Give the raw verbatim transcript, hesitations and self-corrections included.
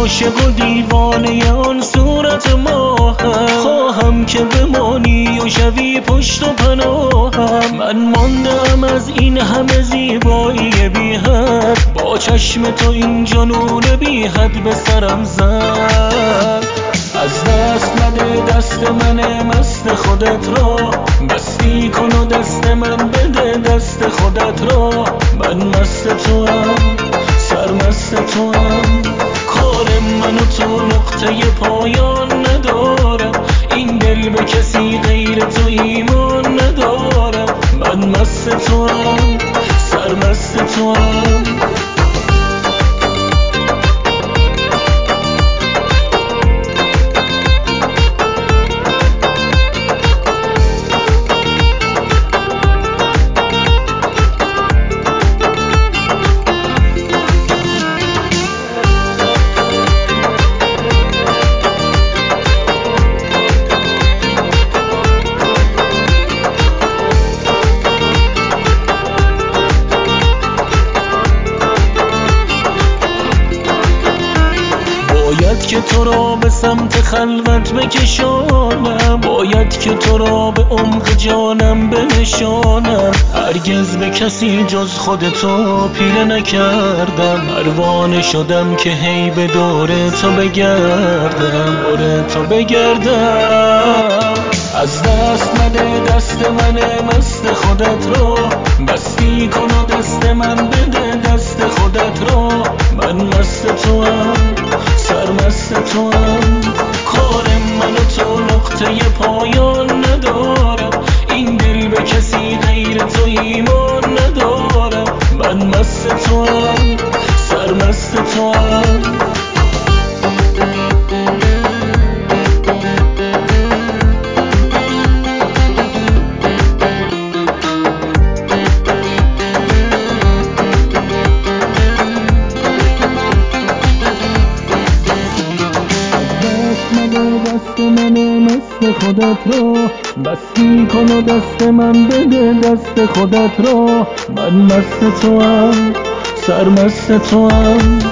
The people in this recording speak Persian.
عاشق و دیوانه آن صورت ماهم، خواهم که بمانی و شوی پشت و پناهم. من ماندم از این همه زیبایی بی حد، با چشم تو این جنون بی حد به سرم زد. از دست نده دست من مست خودت را، مستی کن و دست من بده دست خودت را. من مست توام، سرمست توام، کار من و تو نقطه پایان ندارم. این دل به کسی غیر تو ایمان ندارم. من مست توام، سرمست توام. باید که تو را به سمت خلوت بکشانم، باید که تو را به عمق جانم بنشانم. هرگز به کسی جز خودتو پیله نکردم، پروانه شدم که هی به دور تو بگردم، دور تو بگردم. از دست نده دست من مست خودت را، مستی کن و دست من بده دست خودت را. من مست توام، سرمست توام، کار من و تو نقطه پایان ندارم. این دل به کسی غیر تو ایمان ندارم. من مست توام، سرمست توام. دست من مست خودت را، مستی کن و دست من بده دست خودت را. من مست توام، سرمست توام.